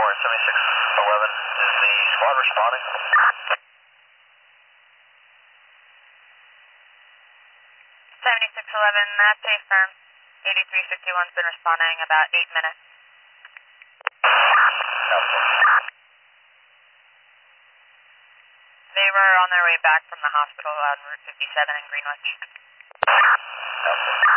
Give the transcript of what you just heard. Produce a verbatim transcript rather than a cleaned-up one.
Tower seventy-six eleven, is the squad responding? seventy-six eleven, that's a firm. eighty-three fifty-one's been responding about eight minutes. They were on their way back from the hospital on Route fifty-seven in Greenwich. Okay.